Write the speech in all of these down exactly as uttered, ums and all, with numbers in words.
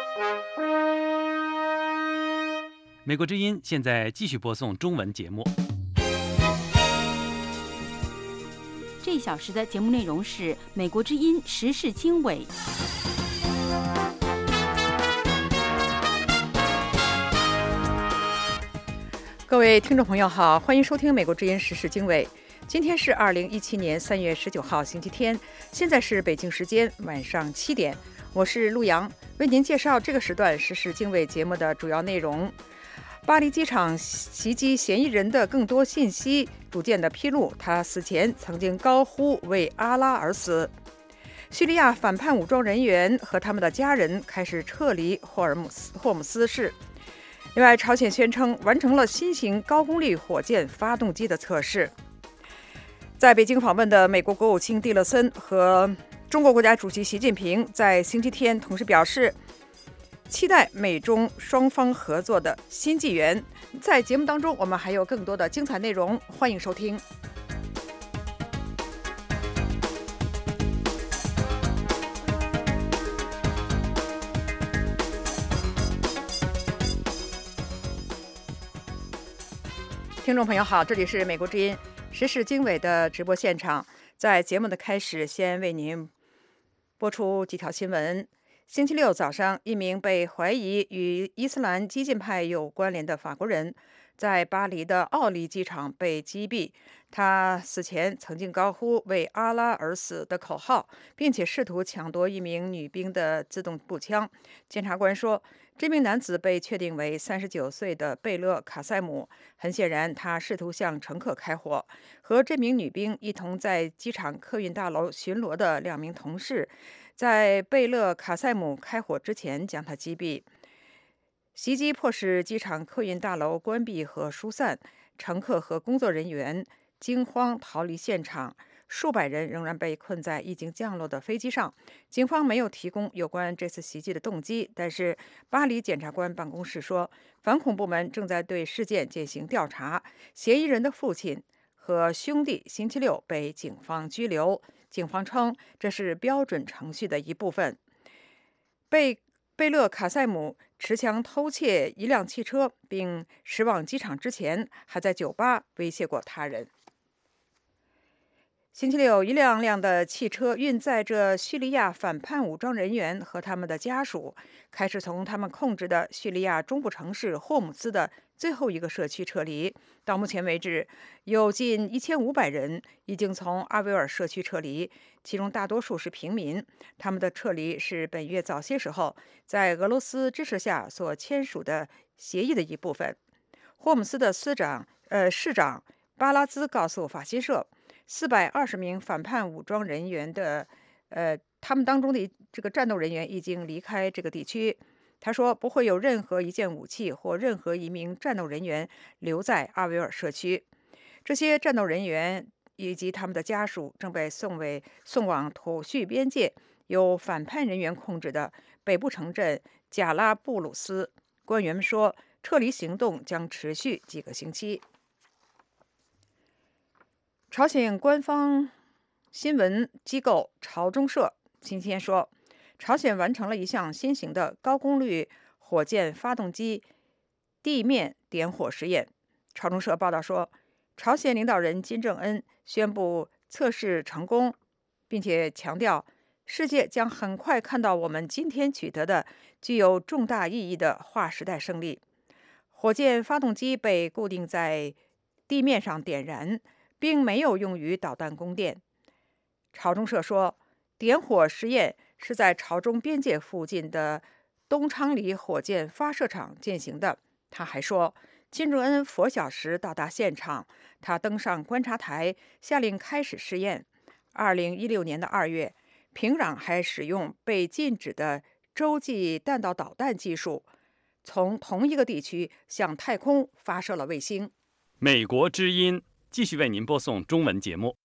美国之音现在继续播送中文节目。 这一小时的节目内容是美国之音时事经纬。 各位听众朋友好，欢迎收听美国之音时事经纬。今天是二零一七年三月十九号星期天，现在是北京时间晚上七点，我是陆洋，为您介绍这个时段时事经纬节目的主要内容。巴黎机场袭击嫌疑人的更多信息逐渐的披露，他死前曾经高呼为阿拉而死。叙利亚反叛武装人员和他们的家人开始撤离霍尔姆斯霍姆斯市。另外，朝鲜宣称完成了新型高功率火箭发动机的测试。在北京访问的美国国务卿蒂勒森和中国国家主席习近平在星期天同时表示，期待美中双方合作的新纪元。在节目当中，我们还有更多的精彩内容，欢迎收听。听众朋友好，这里是美国之音时事经纬的直播现场。在节目的开始，先为您播出几条新闻。星期六早上，一名被怀疑与伊斯兰激进派有关联的法国人在巴黎的奥利机场被击毙。他死前曾经高呼为阿拉而死的口号，并且试图抢夺一名女兵的自动步枪。检察官说，这名男子被确定为三十九岁的贝勒卡塞姆。很显然，他试图向乘客开火。和这名女兵一同在机场客运大楼巡逻的两名同事，在贝勒卡塞姆开火之前将他击毙。袭击迫使机场客运大楼关闭和疏散，乘客和工作人员惊慌逃离现场。数百人仍然被困在已经降落的飞机上。警方没有提供有关这次袭击的动机，但是巴黎检察官办公室说，反恐部门正在对事件进行调查。嫌疑人的父亲和兄弟星期六被警方拘留。警方称这是标准程序的一部分。贝贝勒卡塞姆持枪偷窃一辆汽车，并驶往机场之前，还在酒吧威胁过他人。星期六，一辆辆的汽车运载着叙利亚反叛武装人员和他们的家属，开始从他们控制的叙利亚中部城市霍姆斯的最后一个社区撤离。到目前为止，有近一千五百人已经从阿维尔社区撤离，其中大多数是平民。他们的撤离是本月早些时候在俄罗斯支持下所签署的协议的一部分。霍姆斯的司长呃市长巴拉兹告诉法新社，四百二十名反叛武装人员的，呃，他们当中的这个战斗人员已经离开这个地区。他说，不会有任何一件武器或任何一名战斗人员留在阿维尔社区。这些战斗人员以及他们的家属正被送为送往土叙边界由反叛人员控制的北部城镇贾拉布鲁斯。官员们说，撤离行动将持续几个星期。朝鲜官方新闻机构朝中社今天说，朝鲜完成了一项新型的高功率火箭发动机地面点火实验。朝中社报道说，朝鲜领导人金正恩宣布测试成功，并且强调，世界将很快看到我们今天取得的具有重大意义的划时代胜利。火箭发动机被固定在地面上点燃，并没有用于导弹供电。朝中社说，点火实验是在朝中边界附近的东昌里火箭发射场进行的。他还说，金正恩拂晓时到达现场，他登上观察台，下令开始试验。二零一六年的二月，平壤还使用被禁止的洲际弹道导弹技术，从同一个地区向太空发射了卫星。 美国之音继续为您播送中文节目。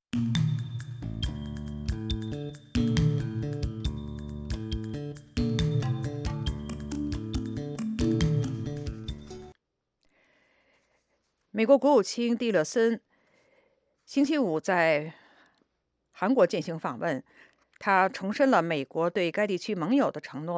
美国国务卿蒂勒森星期五在韩国进行访问，他重申了美国对该地区盟友的承诺，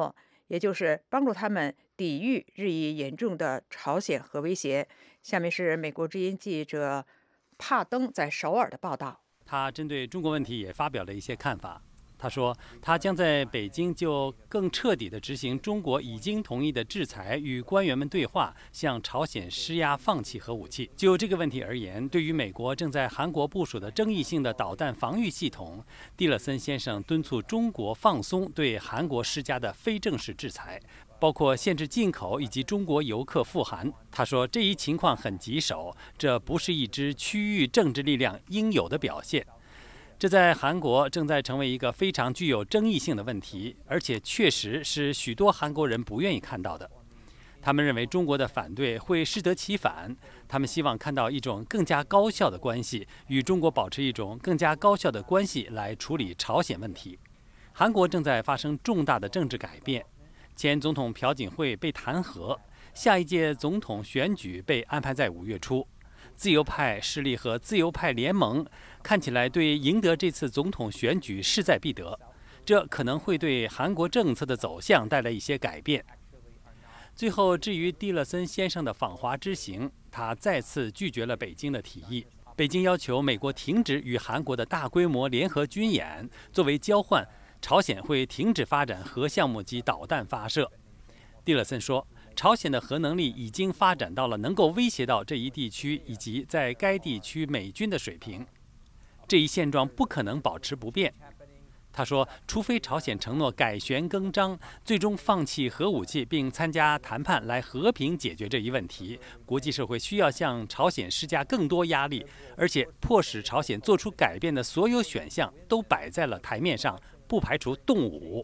也就是帮助他们抵御日益严重的朝鲜核威胁。下面是美国之音记者帕登在首尔的报道。 他针对中国问题也发表了一些看法。他说，他将在北京就更彻底地执行中国已经同意的制裁，与官员们对话，向朝鲜施压放弃核武器。就这个问题而言，对于美国正在韩国部署的争议性的导弹防御系统，蒂勒森先生敦促中国放松对韩国施加的非正式制裁，包括限制进口以及中国游客赴韩。他说，这一情况很棘手，这不是一支区域政治力量应有的表现。这在韩国正在成为一个非常具有争议性的问题，而且确实是许多韩国人不愿意看到的。他们认为中国的反对会适得其反，他们希望看到一种更加高效的关系，与中国保持一种更加高效的关系来处理朝鲜问题。韩国正在发生重大的政治改变，前总统朴槿惠被弹劾，下一届总统选举被安排在五月初。自由派势力和自由派联盟看起来对赢得这次总统选举势在必得，这可能会对韩国政策的走向带来一些改变。最后，至于蒂勒森先生的访华之行，他再次拒绝了北京的提议。北京要求美国停止与韩国的大规模联合军演，作为交换，朝鲜会停止发展核项目及导弹发射。蒂勒森说，朝鲜的核能力已经发展到了能够威胁到这一地区以及在该地区美军的水平，这一现状不可能保持不变。他说，除非朝鲜承诺改弦更张，最终放弃核武器并参加谈判来和平解决这一问题，国际社会需要向朝鲜施加更多压力，而且迫使朝鲜做出改变的所有选项都摆在了台面上，不排除动武。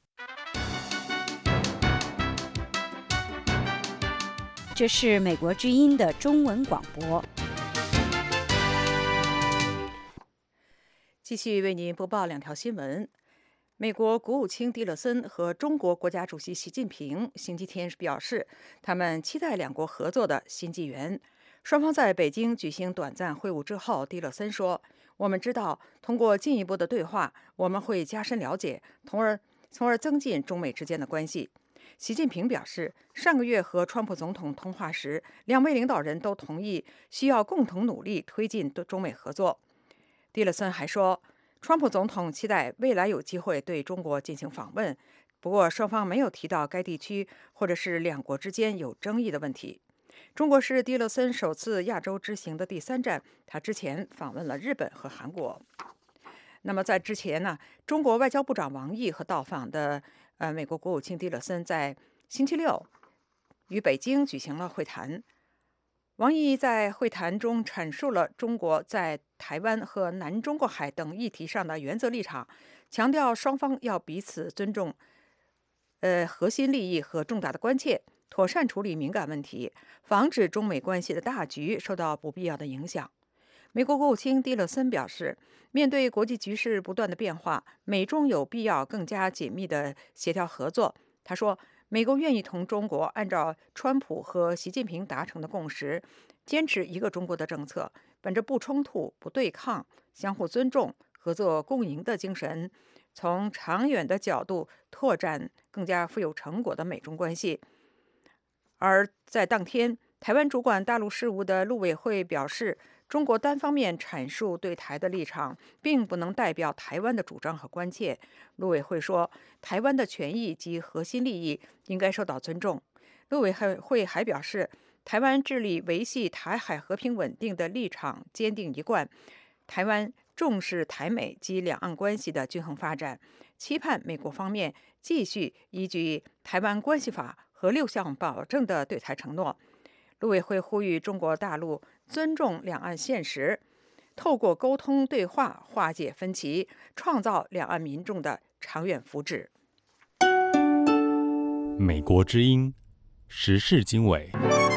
这是美国之音的中文广播。 继续为您播报两条新闻。美国国务卿蒂勒森和中国国家主席习近平星期天表示，他们期待两国合作的新纪元。双方在北京举行短暂会晤之后，蒂勒森说：“我们知道，通过进一步的对话，我们会加深了解，从而从而增进中美之间的关系。”习近平表示，上个月和川普总统通话时，两位领导人都同意需要共同努力推进中美合作。蒂勒森还说，川普总统期待未来有机会对中国进行访问，不过双方没有提到该地区或者是两国之间有争议的问题。中国是蒂勒森首次亚洲之行的第三站，他之前访问了日本和韩国。那么在之前呢，中国外交部长王毅和到访的呃美国国务卿蒂勒森在星期六与北京举行了会谈。王毅在会谈中阐述了中国在台湾和南中国海等议题上的原则立场，强调双方要彼此尊重呃核心利益和重大的关切，妥善处理敏感问题，防止中美关系的大局受到不必要的影响。美国国务卿蒂勒森表示，面对国际局势不断的变化，美中有必要更加紧密的协调合作。他说，美国愿意同中国按照川普和习近平达成的共识，坚持一个中国的政策，本着不冲突、不对抗、相互尊重、合作共赢的精神，从长远的角度拓展更加富有成果的美中关系。而在当天，台湾主管大陆事务的陆委会表示，中国单方面阐述对台的立场，并不能代表台湾的主张和关切。陆委会说，台湾的权益及核心利益应该受到尊重。陆委会还表示，台湾致力维系台海和平稳定的立场坚定一贯，台湾重视台美及两岸关系的均衡发展，期盼美国方面继续依据《台湾关系法》和六项保证的对台承诺。陆委会呼吁中国大陆尊重两岸现实，透过沟通对话化解分歧，创造两岸民众的长远福祉。 美国之音时事经纬。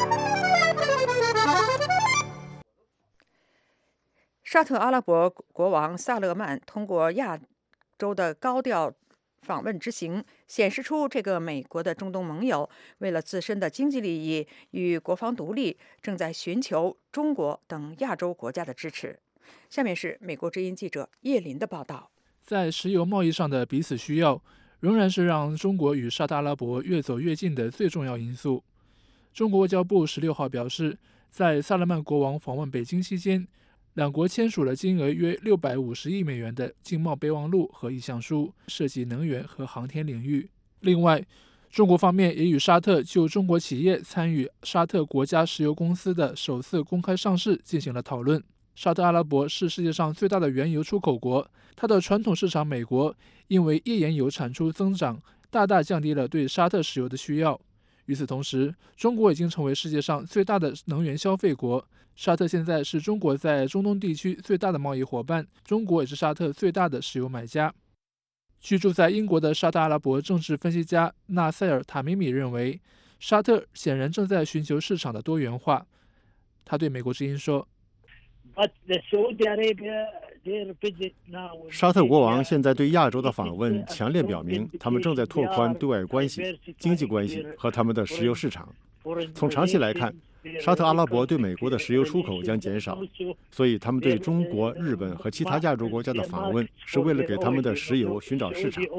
沙特阿拉伯国王萨勒曼通过亚洲的高调访问之行，显示出这个美国的中东盟友为了自身的经济利益与国防独立，正在寻求中国等亚洲国家的支持。下面是美国之音记者叶林的报道。 在石油贸易上的彼此需要， 仍然是让中国与沙特阿拉伯越走越近的最重要因素。中国外交部十六号表示，在萨勒曼国王访问北京期间，两国签署了金额约六百五十亿美元的经贸备忘录和意向书，涉及能源和航天领域。另外，中国方面也与沙特就中国企业参与沙特国家石油公司的首次公开上市进行了讨论。沙特阿拉伯是世界上最大的原油出口国，它的传统市场美国因为页岩油产出增长，大大降低了对沙特石油的需要。与此同时，中国已经成为世界上最大的能源消费国，沙特现在是中国在中东地区最大的贸易伙伴，中国也是沙特最大的石油买家。居住在英国的沙特阿拉伯政治分析家纳塞尔·塔米米认为，沙特显然正在寻求市场的多元化。他对美国之音说， 沙特国王现在对亚洲的访问强烈表明，他们正在拓宽对外关系、经济关系和他们的石油市场。从长期来看，沙特阿拉伯对美国的石油出口将减少，所以他们对中国、日本和其他亚洲国家的访问是为了给他们的石油寻找市场。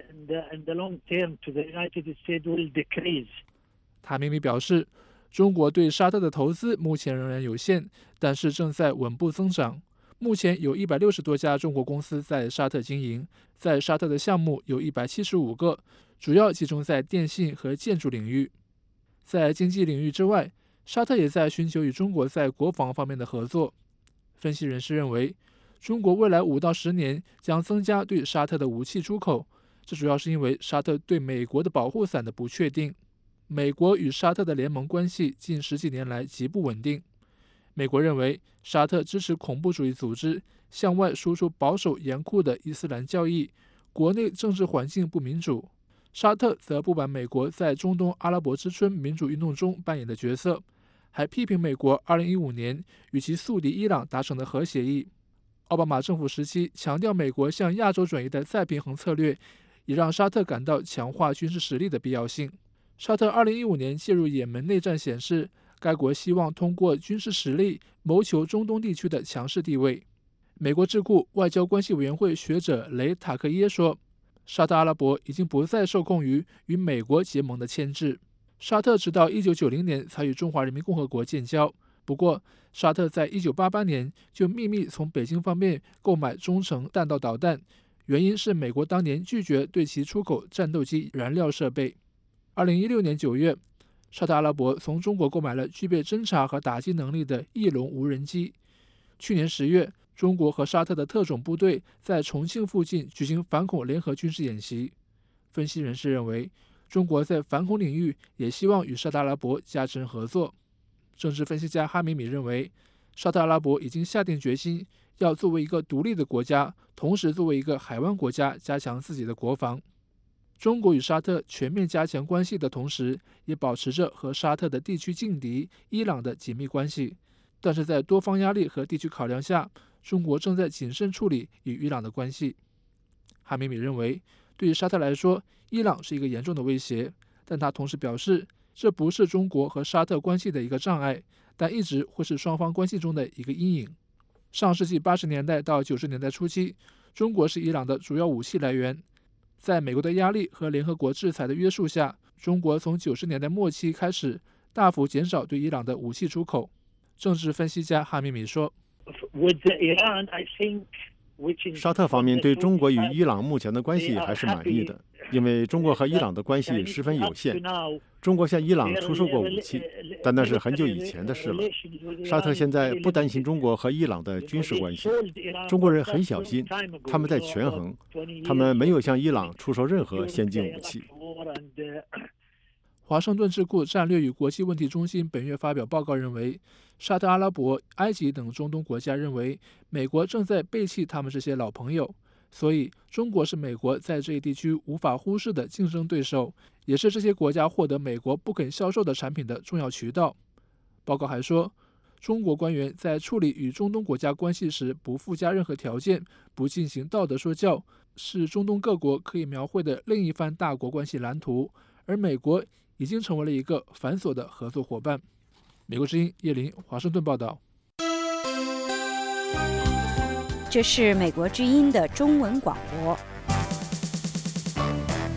塔米米表示，中国对沙特的投资目前仍然有限，但是正在稳步增长。目前有一百六十多家中国公司在沙特经营，在沙特的项目有一百七十五个，主要集中在电信和建筑领域。在经济领域之外，沙特也在寻求与中国在国防方面的合作。分析人士认为，中国未来五到十年将增加对沙特的武器出口，这主要是因为沙特对美国的保护伞的不确定。美国与沙特的联盟关系近十几年来极不稳定。美国认为沙特支持恐怖主义组织，向外输出保守严酷的伊斯兰教义，国内政治环境不民主。沙特则不满美国在中东阿拉伯之春民主运动中扮演的角色，还批评美国二零一五年与其宿敌伊朗达成的核协议。奥巴马政府时期强调美国向亚洲转移的再平衡策略，也让沙特感到强化军事实力的必要性。沙特二零一五年介入也门内战显示，该国希望通过军事实力谋求中东地区的强势地位。美国智库外交关系委员会学者雷塔克耶说，沙特阿拉伯已经不再受控于与美国结盟的牵制。沙特直到一九九零年才与中华人民共和国建交，不过沙特在一九八八年就秘密从北京方面购买中程弹道导弹，原因是美国当年拒绝对其出口战斗机燃料设备。二零一六年九月，沙特阿拉伯从中国购买了具备侦察和打击能力的翼龙无人机。去年十月，中国和沙特的特种部队在重庆附近举行反恐联合军事演习。分析人士认为，中国在反恐领域也希望与沙特阿拉伯加深合作。政治分析家哈米米认为，沙特阿拉伯已经下定决心要作为一个独立的国家，同时作为一个海湾国家加强自己的国防。中国与沙特全面加强关系的同时，也保持着和沙特的地区劲敌伊朗的紧密关系。但是在多方压力和地区考量下，中国正在谨慎处理与伊朗的关系。哈米米认为，对于沙特来说，伊朗是一个严重的威胁，但他同时表示，这不是中国和沙特关系的一个障碍，但一直会是双方关系中的一个阴影。上世纪八十年代到九十年代初期，中国是伊朗的主要武器来源。在美国的压力和联合国制裁的约束下，中国从九十年代末期开始大幅减少对伊朗的武器出口。政治分析家哈米米说， 沙特方面对中国与伊朗目前的关系还是满意的，因为中国和伊朗的关系十分有限。中国向伊朗出售过武器，但那是很久以前的事了。沙特现在不担心中国和伊朗的军事关系，中国人很小心，他们在权衡，他们没有向伊朗出售任何先进武器。 华盛顿智库战略与国际问题中心本月发表报告认为，沙特阿拉伯、埃及等中东国家认为美国正在背弃他们这些老朋友，所以中国是美国在这一地区无法忽视的竞争对手，也是这些国家获得美国不肯销售的产品的重要渠道。报告还说，中国官员在处理与中东国家关系时不附加任何条件，不进行道德说教，是中东各国可以描绘的另一番大国关系蓝图，而美国已经成为了一个繁琐的合作伙伴。美国之音叶林华盛顿报道。 这是美国之音的中文广播。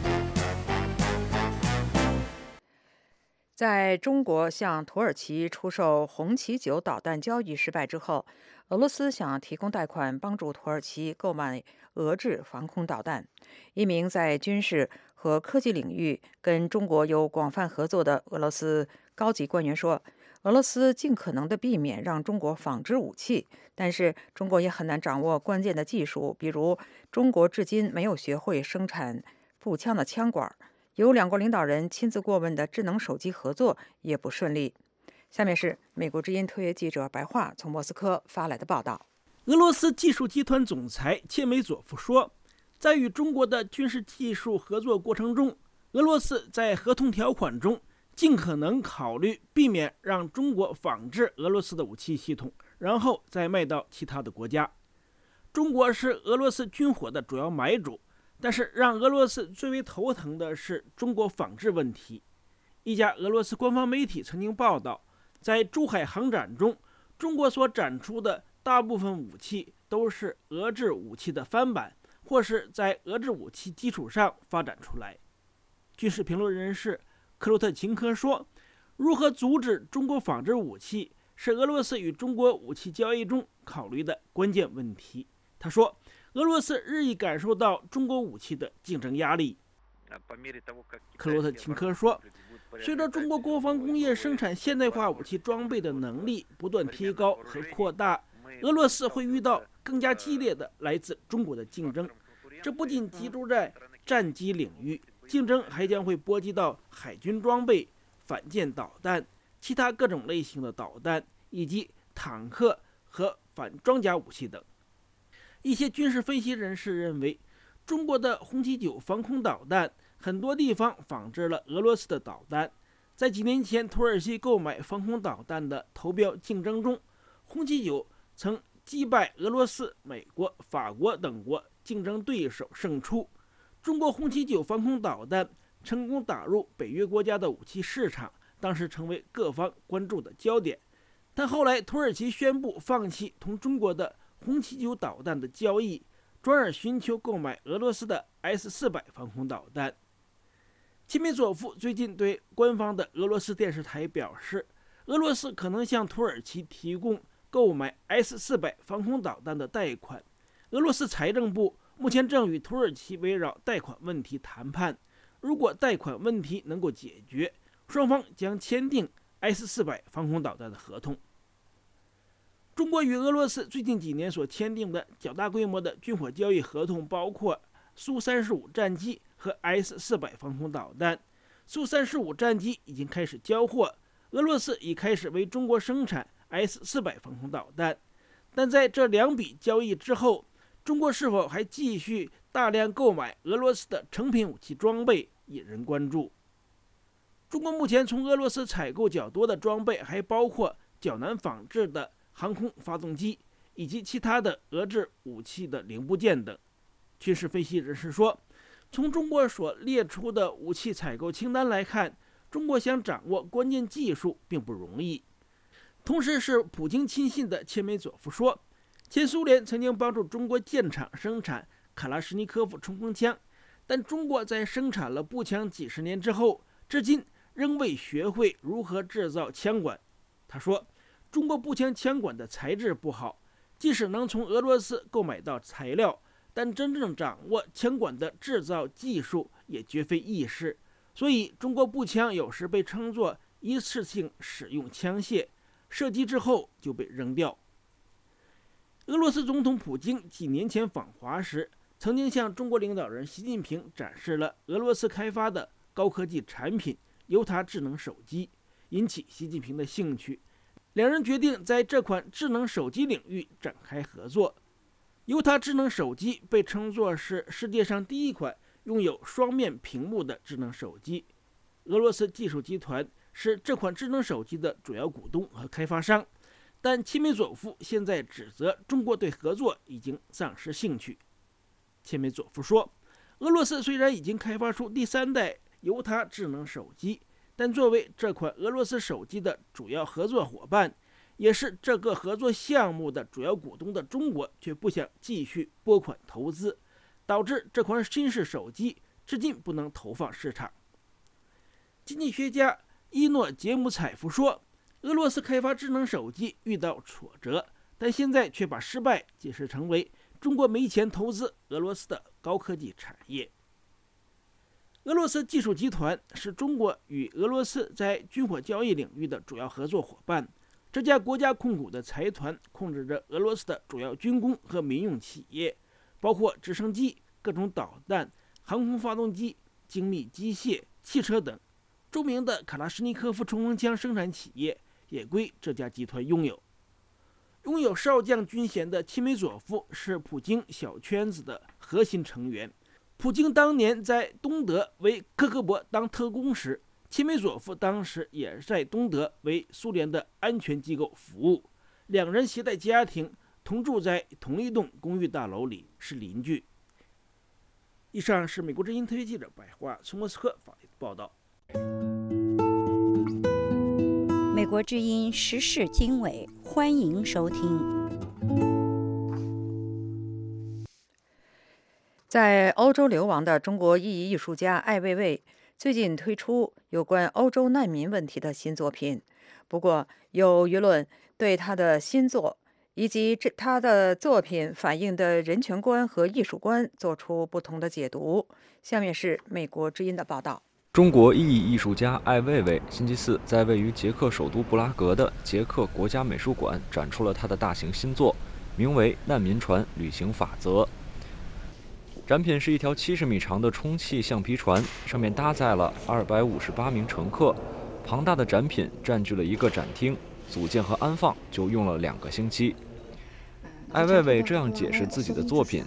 在中国向土耳其出售红旗九导弹交易失败之后，俄罗斯想提供贷款帮助土耳其购买俄制防空导弹。一名在军事和科技领域跟中国有广泛合作的俄罗斯高级官员说，俄罗斯尽可能地避免让中国仿制武器，但是中国也很难掌握关键的技术，比如中国至今没有学会生产步枪的枪管，由两国领导人亲自过问的智能手机合作也不顺利。下面是美国之音特约记者白桦从莫斯科发来的报道。 俄罗斯技术集团总裁切梅佐夫说，在与中国的军事技术合作过程中，俄罗斯在合同条款中尽可能考虑避免让中国仿制俄罗斯的武器系统，然后再卖到其他的国家。中国是俄罗斯军火的主要买主，但是让俄罗斯最为头疼的是中国仿制问题。一家俄罗斯官方媒体曾经报道，在珠海航展中，中国所展出的大部分武器都是俄制武器的翻版，或是在俄制武器基础上发展出来。军事评论人士克洛特琴科说，如何阻止中国仿制武器是俄罗斯与中国武器交易中考虑的关键问题。他说，俄罗斯日益感受到中国武器的竞争压力。克洛特琴科说，随着中国国防工业生产现代化武器装备的能力不断提高和扩大，俄罗斯会遇到更加激烈的来自中国的竞争。这不仅集中在战机领域，竞争还将会波及到海军装备、反舰导弹、其他各种类型的导弹，以及坦克和反装甲武器等。一些军事分析人士认为，中国的红旗九防空导弹很多地方仿制了俄罗斯的导弹。在几年前土耳其购买防空导弹的投标竞争中，红旗九曾击败俄罗斯、美国、法国等国竞争对手胜出。中国红旗九防空导弹成功打入北约国家的武器市场，当时成为各方关注的焦点。但后来土耳其宣布放弃同中国的红旗九导弹的交易，转而寻求购买俄罗斯的 S 四百 防空导弹。切梅佐夫最近对官方的俄罗斯电视台表示，俄罗斯可能向土耳其提供购买 S 四百 防空导弹的贷款。俄罗斯财政部目前正与土耳其围绕贷款问题谈判，如果贷款问题能够解决，双方将签订 S 四百 防空导弹的合同。中国与俄罗斯最近几年所签订的较大规模的军火交易合同包括苏三十五战机和 S 四百 防空导弹。苏三十五战机已经开始交货，俄罗斯已开始为中国生产 S 四百 防空导弹。但在这两笔交易之后，中国是否还继续大量购买俄罗斯的成品武器装备引人关注。中国目前从俄罗斯采购较多的装备还包括较难仿制的航空发动机以及其他的俄制武器的零部件等。军事分析人士说，从中国所列出的武器采购清单来看，中国想掌握关键技术并不容易。同时是普京亲信的切梅佐夫说，前苏联曾经帮助中国建厂生产卡拉什尼科夫冲锋枪，但中国在生产了步枪几十年之后，至今仍未学会如何制造枪管。他说，中国步枪枪管的材质不好，即使能从俄罗斯购买到材料，但真正掌握枪管的制造技术也绝非易事。所以中国步枪有时被称作一次性使用枪械，射击之后就被扔掉。俄罗斯总统普京几年前访华时，曾经向中国领导人习近平展示了俄罗斯开发的高科技产品尤塔智能手机，引起习近平的兴趣。两人决定在这款智能手机领域展开合作。尤塔智能手机被称作是世界上第一款拥有双面屏幕的智能手机。俄罗斯技术集团是这款智能手机的主要股东和开发商，但切梅佐夫现在指责中国对合作已经丧失兴趣。切梅佐夫说，俄罗斯虽然已经开发出第三代尤塔智能手机，但作为这款俄罗斯手机的主要合作伙伴，也是这个合作项目的主要股东的中国却不想继续拨款投资，导致这款新式手机至今不能投放市场。经济学家伊诺杰姆采夫说，俄罗斯开发智能手机遇到挫折，但现在却把失败解释成为中国没钱投资俄罗斯的高科技产业。俄罗斯技术集团是中国与俄罗斯在军火交易领域的主要合作伙伴。这家国家控股的财团控制着俄罗斯的主要军工和民用企业，包括直升机、各种导弹、航空发动机、精密机械、汽车等。著名的卡拉什尼科夫冲锋枪生产企业也归这家集团拥有。拥有少将军衔的切梅佐夫是普京小圈子的核心成员。普京当年在东德为科克勃当特工时，切梅佐夫当时也在东德为苏联的安全机构服务。两人携带家庭同住在同一栋公寓大楼里，是邻居。以上是美国之音特约记者白桦从莫斯科发来的报道。 美国之音时事经纬，欢迎收听。 在欧洲流亡的中国艺艺艺术家艾未未最近推出有关欧洲难民问题的新作品，不过有舆论对他的新作以及这他的作品反映的人权观和艺术观做出不同的解读。下面是美国之音的报道。 中国艺艺艺术家艾未未星期四在位于捷克首都布拉格的捷克国家美术馆展出了他的大型新作，名为《难民船旅行法则》。展品是一条七十米长的充气橡皮船，上面搭载了二百五十八名乘客。庞大的展品占据了一个展厅，组建和安放就用了两个星期。艾未未这样解释自己的作品。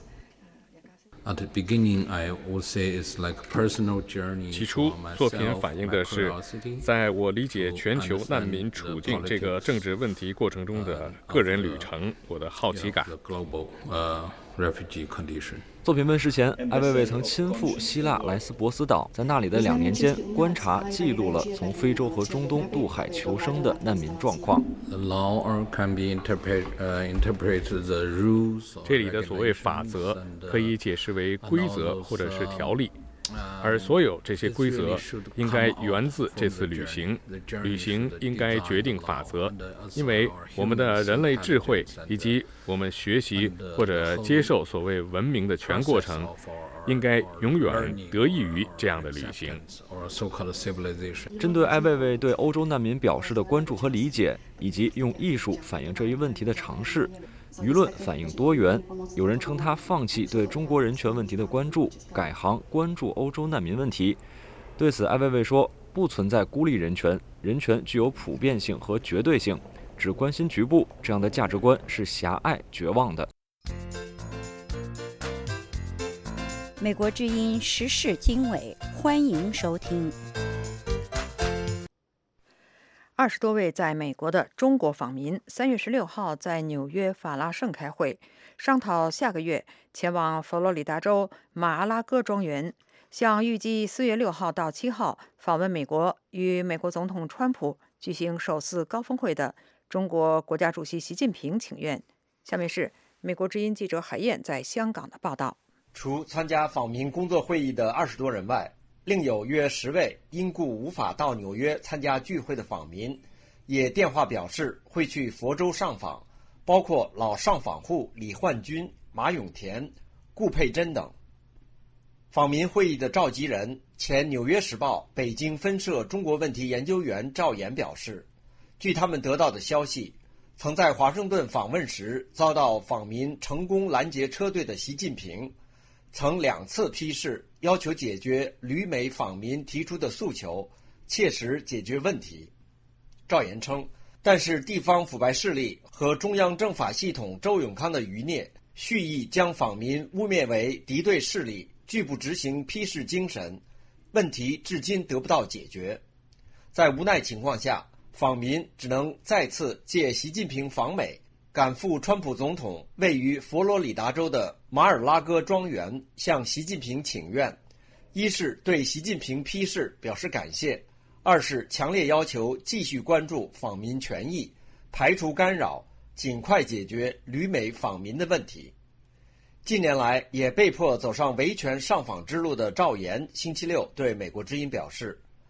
起初，作品反映的是在我理解全球难民处境这个政治问题过程中的个人旅程，我的好奇感。 作品问世前，艾未未曾亲赴希腊莱斯博斯岛，在那里的两年间，观察记录了从非洲和中东渡海求生的难民状况。 这里的所谓法则可以解释为规则或者是条例，而所有这些规则应该源自这次旅行。旅行应该决定法则，因为我们的人类智慧以及我们学习或者接受所谓文明的全过程，应该永远得益于这样的旅行。 针对艾未未对欧洲难民表示的关注和理解，以及用艺术反映这一问题的尝试，舆论反应多元。有人称他放弃对中国人权问题的关注，改行关注欧洲难民问题。对此，艾未未说，不存在孤立人权，人权具有普遍性和绝对性，只关心局部，这样的价值观是狭隘绝望的。 美国之音时事经纬，欢迎收听。 二十多位在美国的中国访民三月十六号在纽约法拉盛开会，商讨下个月前往佛罗里达州马阿拉戈庄园，向预计四月六号到七号访问美国，与美国总统川普举行首次高峰会的中国国家主席习近平请愿。下面是美国之音记者海燕在香港的报道。 除参加访民工作会议的二十多人外，另有约十位因故无法到纽约参加聚会的访民，也电话表示会去佛州上访，包括老上访户李焕军、马永田、顾佩珍等。访民会议的召集人、前《纽约时报》北京分社中国问题研究员赵岩表示，据他们得到的消息，曾在华盛顿访问时遭到访民成功拦截车队的习近平，曾两次批示要求解决旅美访民提出的诉求，切实解决问题。赵岩称，但是地方腐败势力和中央政法系统周永康的余孽，蓄意将访民污蔑为敌对势力，拒不执行批示精神，问题至今得不到解决。在无奈情况下，访民只能再次借习近平访美，赶赴川普总统位于佛罗里达州的马尔拉戈庄园向习近平请愿，一是对习近平批示表示感谢，二是强烈要求继续关注访民权益，排除干扰，尽快解决旅美访民的问题。近年来也被迫走上维权上访之路的赵岩星期六对美国之音表示，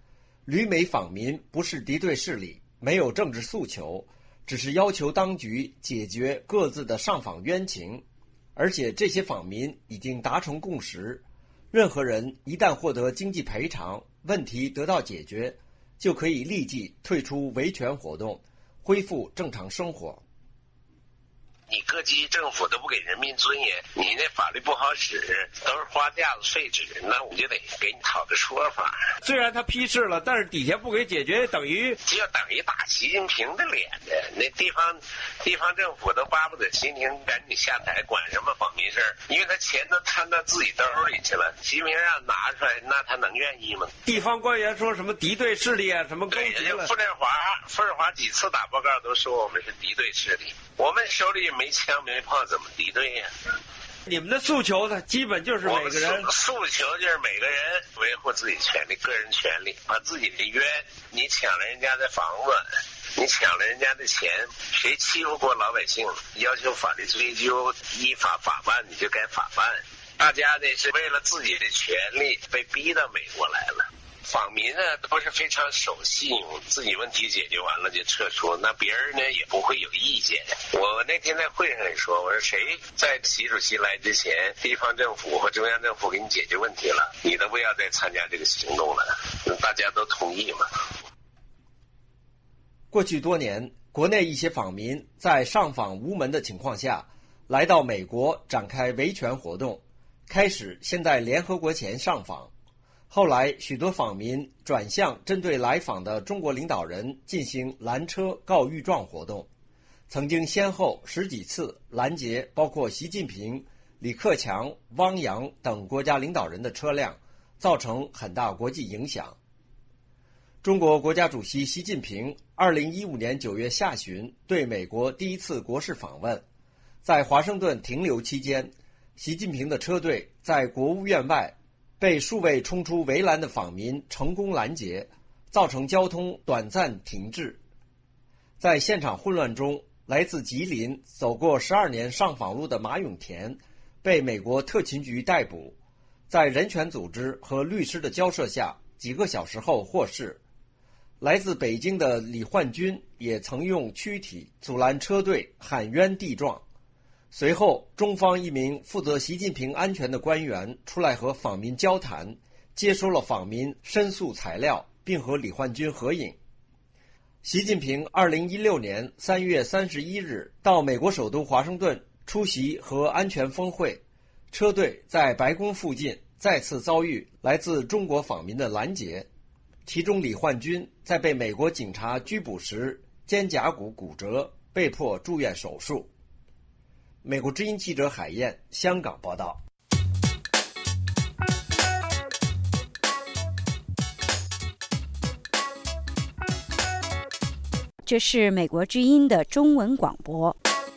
旅美访民不是敌对势力，没有政治诉求，只是要求当局解决各自的上访冤情，而且这些访民已经达成共识，任何人一旦获得经济赔偿，问题得到解决，就可以立即退出维权活动，恢复正常生活。 你各级政府都不给人民尊严，你那法律不好使，都是花架子废纸，那我们就得给你讨个说法。 虽然他批示了，但是底下不给解决，等于就等于打习近平的脸的。那地方地方政府都巴不得习近平赶紧下台，管什么访民事儿？因为他钱都摊到自己兜里去了，习近平让拿出来，那他能愿意吗？ 地方官员说什么敌对势力啊，什么攻击了。 傅振华，傅振华几次打报告都说我们是敌对势力，我们手里没枪没炮，怎么敌对呀？ 你们的诉求呢，基本就是每个人诉求就是每个人维护自己权利、个人权利，把自己的冤，你抢了人家的房子，你抢了人家的钱，谁欺负过老百姓，要求法律追究，依法法办，你就该法办。大家呢是为了自己的权利被逼到美国来了。访民呢都是非常守信用，自己问题解决完了就撤出，那别人呢也不会有意见。我那天在会上也说，我说谁在习主席来之前，地方政府和中央政府给你解决问题了，你都不要再参加这个行动了，大家都同意嘛。 过去多年，国内一些访民在上访无门的情况下，来到美国展开维权活动，开始先在联合国前上访。后来，许多访民转向针对来访的中国领导人进行拦车告御状活动，曾经先后十几次拦截包括习近平、李克强、汪洋等国家领导人的车辆，造成很大国际影响。中国国家主席习近平二零一五年九月下旬对美国第一次国事访问，在华盛顿停留期间，习近平的车队在国务院外被数位冲出围栏的访民成功拦截，造成交通短暂停滞。在现场混乱中，来自吉林走过十二年上访路的马永田被美国特勤局逮捕，在人权组织和律师的交涉下，几个小时后获释。来自北京的李焕军也曾用躯体阻拦车队，喊冤地状。随后，中方一名负责习近平安全的官员出来和访民交谈，接收了访民申诉材料，并和李焕军合影。习近平二零一六年三月三十一日到美国首都华盛顿出席核安全峰会，车队在白宫附近再次遭遇来自中国访民的拦截，其中李焕军在被美国警察拘捕时肩胛骨骨折，被迫住院手术。美国之音记者海燕，香港报道。 这是美国之音的中文广播。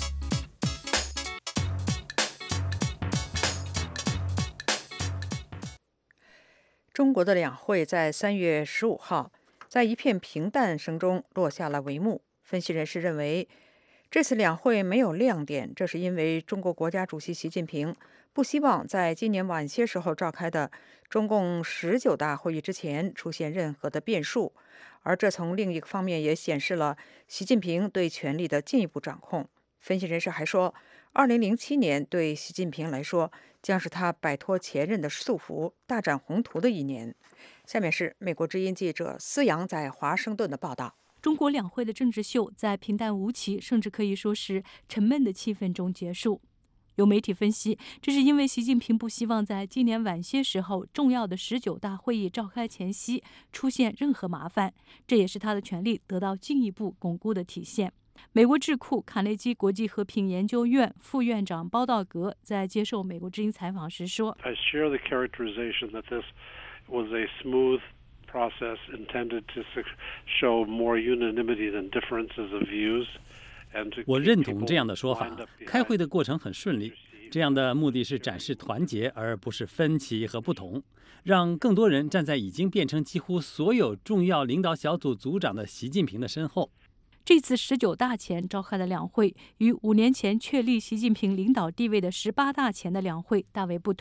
中国的两会在三月十五号在一片平淡声中落下了帷幕。分析人士认为，这次两会没有亮点，这是因为中国国家主席习近平不希望在今年晚些时候召开的中共十九大会议之前出现任何的变数，而这从另一个方面也显示了习近平对权力的进一步掌控。分析人士还说，二零零七年对习近平来说将是他摆脱前任的束缚、大展宏图的一年。下面是美国之音记者思阳在华盛顿的报道。 中国两会的政治秀在平淡无奇，甚至可以说是沉闷的气氛中结束。有媒体分析，这是因为习近平不希望在今年晚些时候重要的十九大会议召开前夕出现任何麻烦，这也是他的权力得到进一步巩固的体现。美国智库卡内基国际和平研究院副院长包道格在接受美国之音采访时说 I share the characterization that this was a smooth process intended to show more unanimity than differences of views. 我认同这样的说法，开会的过程很顺利，这样的目的是展示团结，而不是分歧和不同，让更多人站在已经变成几乎所有重要领导小组组长的习近平的身后。 这次十九大前召开的两会与五年前确立习近平领导地位的十八大前的两会大为不同。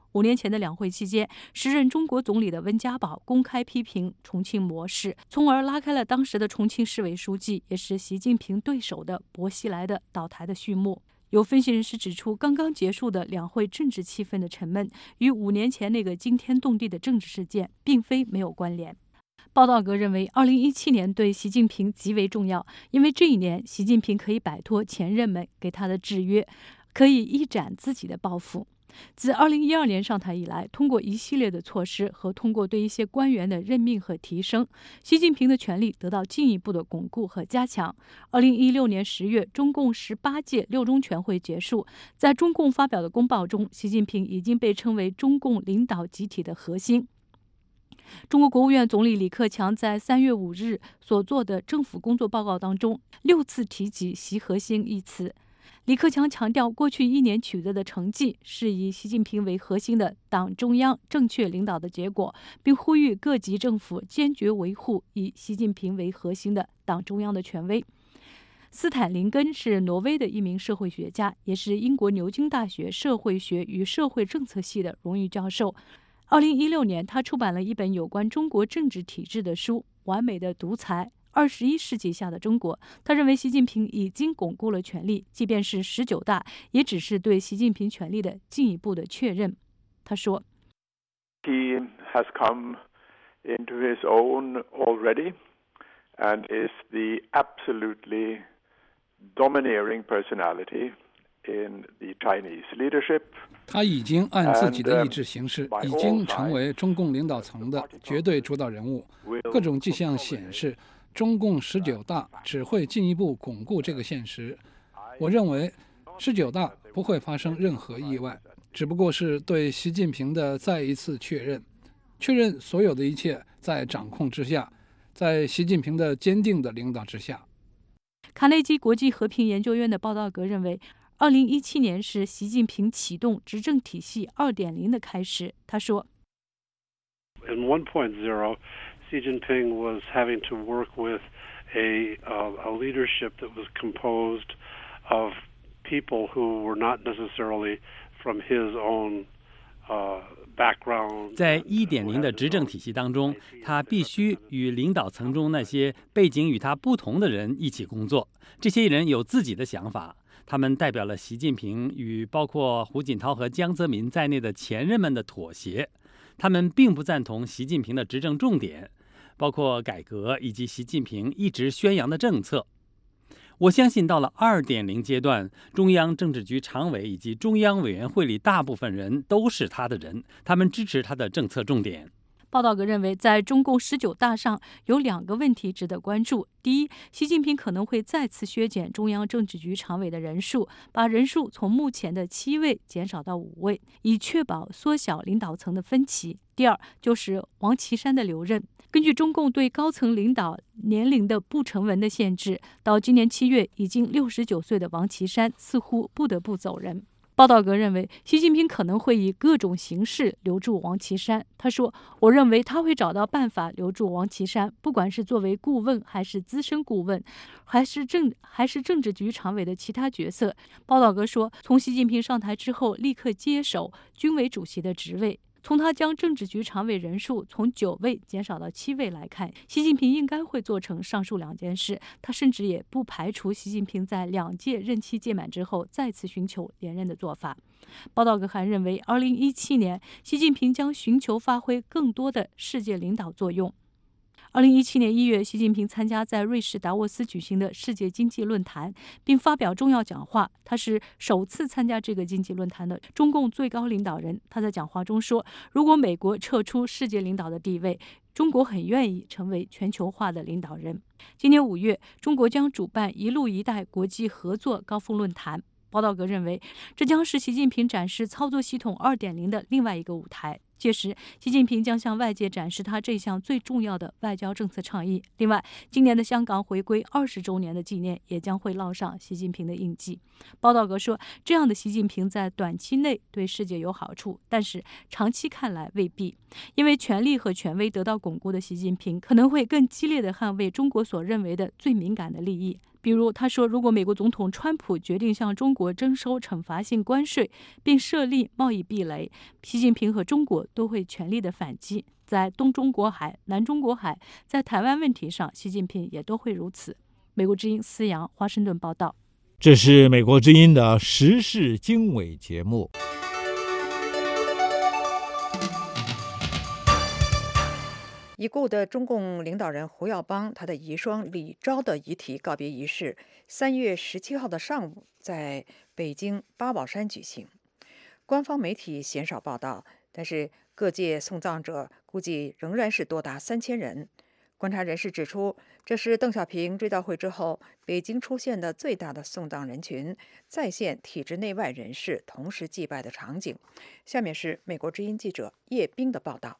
五年前的两会期间，时任中国总理的温家宝公开批评重庆模式，从而拉开了当时的重庆市委书记也是习近平对手的薄熙来的倒台的序幕。有分析人士指出，刚刚结束的两会政治气氛的沉闷，与五年前那个惊天动地的政治事件并非没有关联。报道格认为，二零一七年对习近平极为重要，因为这一年习近平可以摆脱前任们给他的制约，可以一展自己的抱负。自二零一二年上台以来，通过一系列的措施和通过对一些官员的任命和提升，习近平的权力得到进一步的巩固和加强。二零一六年十月，中共十八届六中全会结束，在中共发表的公报中，习近平已经被称为中共领导集体的核心。中国国务院总理李克强在三月五日所做的政府工作报告当中，六次提及习核心一词。李克强强调，过去一年取得的成绩是以习近平为核心的党中央正确领导的结果，并呼吁各级政府坚决维护以习近平为核心的党中央的权威。斯坦林根是挪威的一名社会学家，也是英国牛津大学社会学与社会政策系的荣誉教授。二零一六年，他出版了一本有关中国政治体制的书《完美的独裁：二十一世纪下的中国》。他认为习近平已经巩固了权力，即便是十九大，也只是对习近平权力的进一步的确认。他说 ：“He has come into his own already, and is the absolutely domineering personality in the Chinese leadership.” 他已经按自己的意志行事，已经成为中共领导层的绝对主导人物。各种迹象显示，中共十九大只会进一步巩固这个现实。我认为，十九大不会发生任何意外，只不过是对习近平的再一次确认，确认所有的一切在掌控之下，在习近平的坚定的领导之下。 卡内基国际和平研究院的报道格认为，二零一七年是习近平启动执政体系 二点零 的开始。他说 In one point oh, Xi Jinping was having to work with a, uh, a leadership that was composed of people who were not necessarily from his own uh, background. 在 一点零 的执政体系当中，他必须与领导层中那些背景与他不同的人一起工作。这些人有自己的想法，他们代表了习近平与包括胡锦涛和江泽民在内的前任们的妥协。他们并不赞同习近平的执政重点，包括改革以及习近平一直宣扬的政策。我相信到了 二点零 阶段，中央政治局常委以及中央委员会里大部分人都是他的人，他们支持他的政策重点。 报道格认为，在中共十九大上有两个问题值得关注。第一，习近平可能会再次削减中央政治局常委的人数，把人数从目前的七位减少到五位，以确保缩小领导层的分歧。第二，就是王岐山的留任。根据中共对高层领导年龄的不成文的限制，到今年七月，已经六十九岁的王岐山似乎不得不走人。报道格认为，习近平可能会以各种形式留住王岐山。他说：“我认为他会找到办法留住王岐山，不管是作为顾问，还是资深顾问，还是政还是政治局常委的其他角色。”报道格说，从习近平上台之后，立刻接手军委主席的职位。从他将政治局常委人数从九位减少到七位来看，习近平应该会做成上述两件事。他甚至也不排除习近平在两届任期届满之后再次寻求连任的做法。报道格还认为，二零一七年习近平将寻求发挥更多的世界领导作用。二零一七年一月，习近平参加在瑞士达沃斯举行的世界经济论坛，并发表重要讲话。他是首次参加这个经济论坛的中共最高领导人。他在讲话中说，如果美国撤出世界领导的地位，中国很愿意成为全球化的领导人。今年五月，中国将主办“一路一带”国际合作高峰论坛。报道格认为，这将是习近平展示操作系统 二点零 的另外一个舞台。届时，习近平将向外界展示他这项最重要的外交政策倡议。另外，今年的香港回归二十周年的纪念也将会烙上习近平的印记。报道格说，这样的习近平在短期内对世界有好处，但是长期看来未必，因为权力和权威得到巩固的习近平可能会更激烈地捍卫中国所认为的最敏感的利益， 比如，他说，如果美国总统川普决定向中国征收惩罚性关税，并设立贸易壁垒，习近平和中国都会全力的反击。在东中国海、南中国海，在台湾问题上，习近平也都会如此。美国之音思阳，华盛顿报道。 这是美国之音的时事经纬节目。 已故的中共领导人胡耀邦，他的遗孀李昭的遗体告别仪式，三月十七号的上午在北京八宝山举行。官方媒体鲜少报道，但是各界送葬者估计仍然是多达三千人。观察人士指出，这是邓小平追悼会之后，北京出现的最大的送葬人群，再现体制内外人士同时祭拜的场景。下面是美国之音记者叶冰的报道。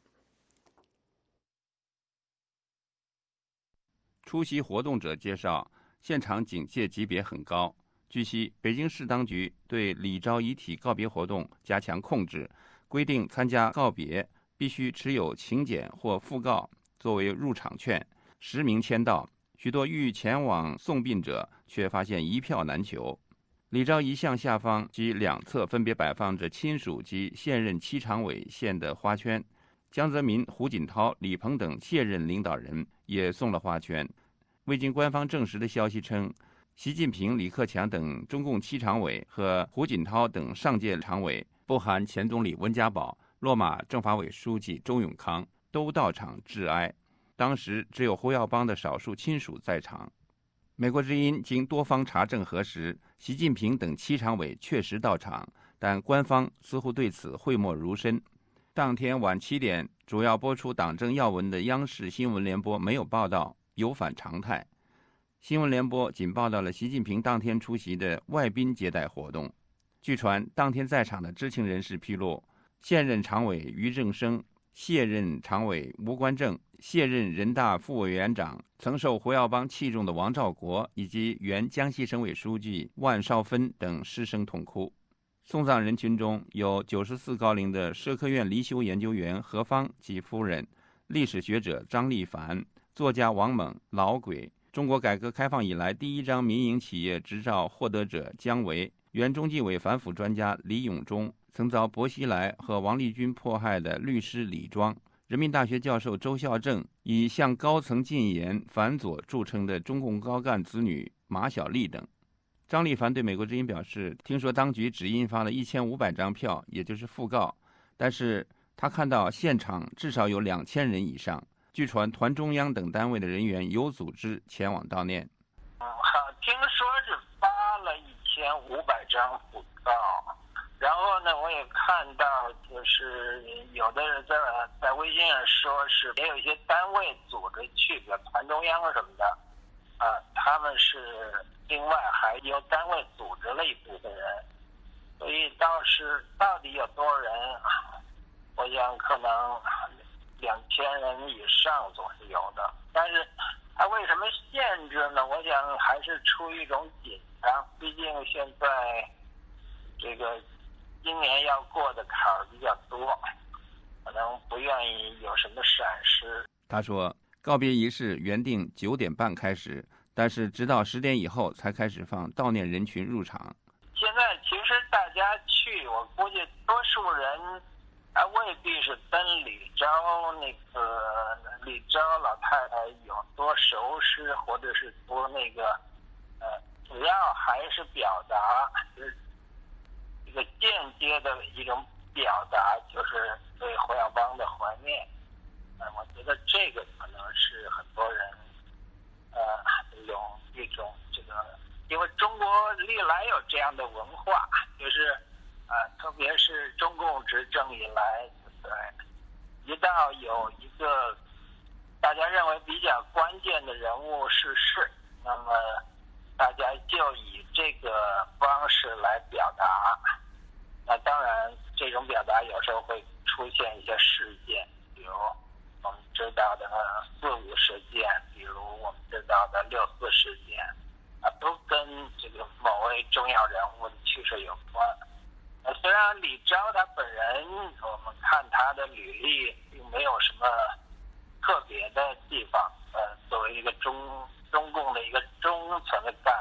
出席活动者介绍，现场警戒级别很高。据悉，北京市当局对李昭遗体告别活动加强控制，规定参加告别必须持有请柬或讣告作为入场券，实名签到。许多欲前往送殡者却发现一票难求。李昭遗像下方及两侧分别摆放着亲属及现任七常委献的花圈，江泽民、胡锦涛、李鹏等卸任领导人也送了花圈。未经官方证实的消息称，习近平、李克强等中共七常委和胡锦涛等上届常委，不含前总理温家宝、落马政法委书记周永康，都到场致哀。当时只有胡耀邦的少数亲属在场。美国之音经多方查证核实，习近平等七常委确实到场，但官方似乎对此讳莫如深。当天晚七点，主要播出党政要闻的央视新闻联播没有报道，有反常态。新闻联播仅报道了习近平当天出席的外宾接待活动。据传，当天在场的知情人士披露，现任常委俞正声、卸任常委吴官正、卸任人大副委员长、曾受胡耀邦器重的王兆国以及原江西省委书记万绍芬等失声痛哭。送葬人群中有九十四高龄的社科院离休研究员何芳及夫人，历史学者张立凡，作家王猛、老鬼，中国改革开放以来第一张民营企业执照获得者姜维，原中纪委反腐专家李永忠，曾遭薄熙来和王立军迫害的律师李庄，人民大学教授周孝正，以向高层进言反左著称的中共高干子女马小丽等。张立凡对美国之音表示，听说当局只印发了一千五百张票，也就是讣告，但是他看到现场至少有两千人以上。据传，团中央等单位的人员有组织前往悼念。 嗯，听说是发了一千五百张讣告，然后呢，我也看到就是有的人在在微信上说是也有一些单位组织去的，团中央什么的，啊，他们是另外还由单位组织了一部分人，所以倒是到底有多少人，我想可能两千人以上总是有的，但是他为什么限制呢？我想还是出于一种紧张，毕竟现在这个今年要过的坎儿比较多，可能不愿意有什么闪失。 他说，告别仪式原定九点半开始，但是直到十点以后才开始放悼念人群入场。 现在其实大家去，我估计多数人还未必是跟李昭那个李昭老太太有多熟识，或者是多那个呃，主要还是表达，就是一个间接的一种表达，就是对胡耀邦的怀念。呃，我觉得这个可能是很多人呃有一种这个，因为中国历来有这样的文化，就是啊、呃，特别是中共执政以来，对，一到有一个大家认为比较关键的人物逝世，那么大家就以这个方式来表达。那当然，这种表达有时候会出现一些事件，比如我们知道的四五事件，比如我们知道的六四事件，啊，都跟这个某位重要人物的去世有关。呃，虽然李昭他本人，我们看他的履历并没有什么特别的地方，呃，作为一个中中共的一个中层的干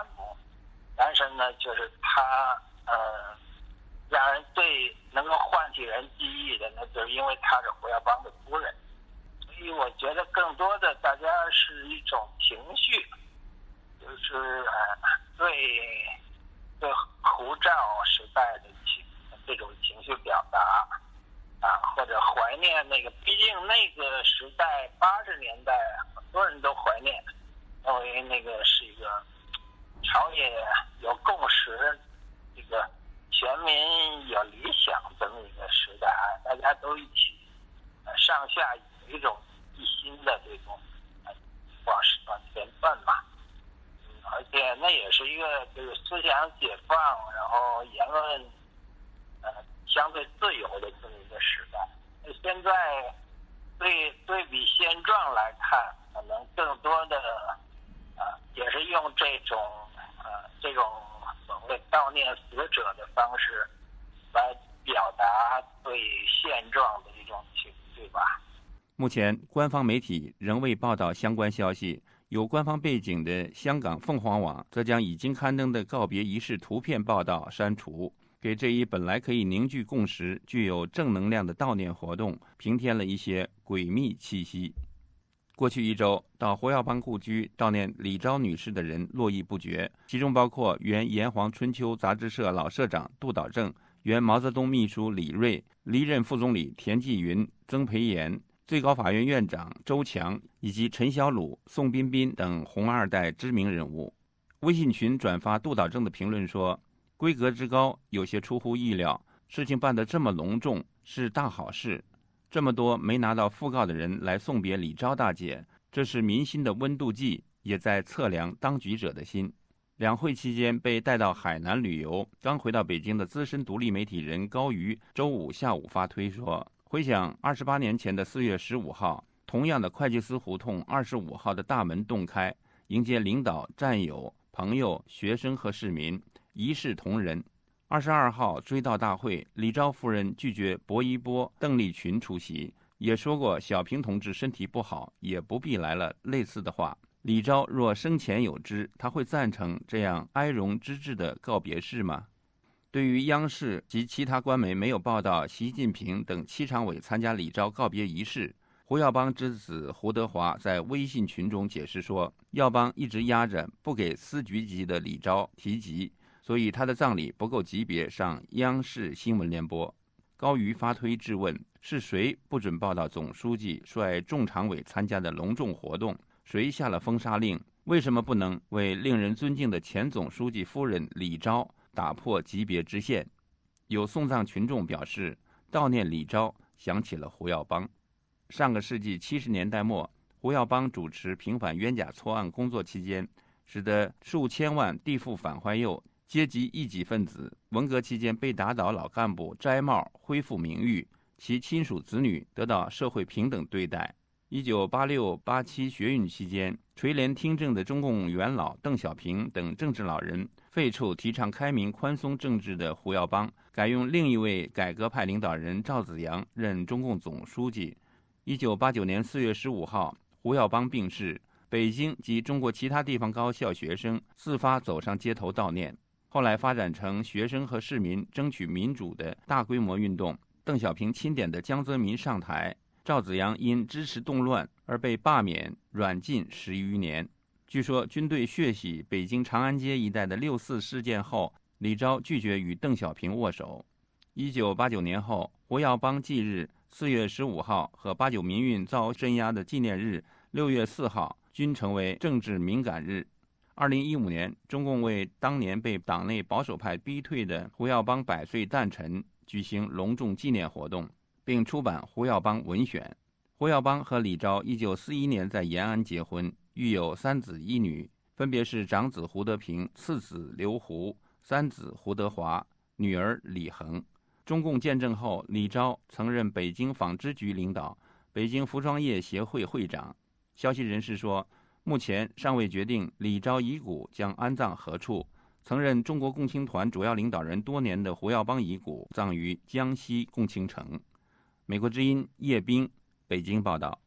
为那个是一个朝野有共识，这个全民有理想这么一个时代，大家都一起呃上下有一种一心的这种呃往往前奔嘛。嗯，而且那也是一个这个思想解放，然后言论呃相对自由的这么一个时代。现在对对比现状来看，可能更多的呃也是用这种呃这种所谓悼念死者的方式来表达对现状的一种情绪吧。 目前官方媒体仍未报道相关消息，有官方背景的香港凤凰网则将已经刊登的告别仪式图片报道删除，给这一本来可以凝聚共识、具有正能量的悼念活动平添了一些诡秘气息。过去一周，到胡耀邦故居悼念李昭女士的人络绎不绝，其中包括原《炎黄春秋》杂志社老社长杜导正、原毛泽东秘书李锐、历任副总理田纪云、曾培炎、最高法院院长周强以及陈小鲁、宋彬彬等红二代知名人物。微信群转发杜导正的评论说，规格之高有些出乎意料，事情办得这么隆重是大好事，这么多没拿到讣告的人来送别李昭大姐，这是民心的温度计，也在测量当局者的心。两会期间被带到海南旅游，刚回到北京的资深独立媒体人高瑜周五下午发推说，回想二十八年前的四月十五号，同样的会计司胡同二十五号的大门洞开，迎接领导、战友、朋友、学生和市民，一视同仁。二十二号追悼大会，李昭夫人拒绝薄一波、邓丽群出席，也说过小平同志身体不好，也不必来了类似的话。李昭若生前有知，他会赞成这样哀荣之至的告别式吗？对于央视及其他官媒没有报道习近平等七常委参加李昭告别仪式，胡耀邦之子胡德华在微信群中解释说，耀邦一直压着不给司局级的李昭提及，所以他的葬礼不够级别上央视新闻联播。高瑜发推质问，是谁不准报道总书记率众常委参加的隆重活动？谁下了封杀令？为什么不能为令人尊敬的前总书记夫人李昭打破级别之线？有送葬群众表示，悼念李昭想起了胡耀邦。上个世纪七十年代末，胡耀邦主持平反冤假错案工作期间，使得数千万地富反坏右阶级异己分子，文革期间被打倒老干部摘帽恢复名誉，其亲属子女得到社会平等对待。一九八六八七学运期间，垂帘听政的中共元老邓小平等政治老人废黜提倡开明宽松政治的胡耀邦，改用另一位改革派领导人赵紫阳任中共总书记。一九八九年四月十五号，胡耀邦病逝，北京及中国其他地方高校学生自发走上街头悼念，后来发展成学生和市民争取民主的大规模运动。邓小平钦点的江泽民上台，赵紫阳因支持动乱而被罢免软禁十余年。据说军队血洗北京长安街一带的六四事件后，李昭拒绝与邓小平握手。一九八九年后，胡耀邦忌日四月十五号和八九民运遭镇压的纪念日六月四号均成为政治敏感日。二零一五年，中共为当年被党内保守派逼退的胡耀邦百岁诞辰举行隆重纪念活动，并出版胡耀邦文选。胡耀邦和李昭一九四一年在延安结婚，育有三子一女，分别是长子胡德平、次子刘胡、三子胡德华、女儿李恒。中共建政后，李昭曾任北京纺织局领导、北京服装业协会会长。消息人士说，目前尚未决定李昭遗骨将安葬何处。曾任中国共青团主要领导人多年的胡耀邦遗骨葬于江西共青城。美国之音叶冰，北京报道。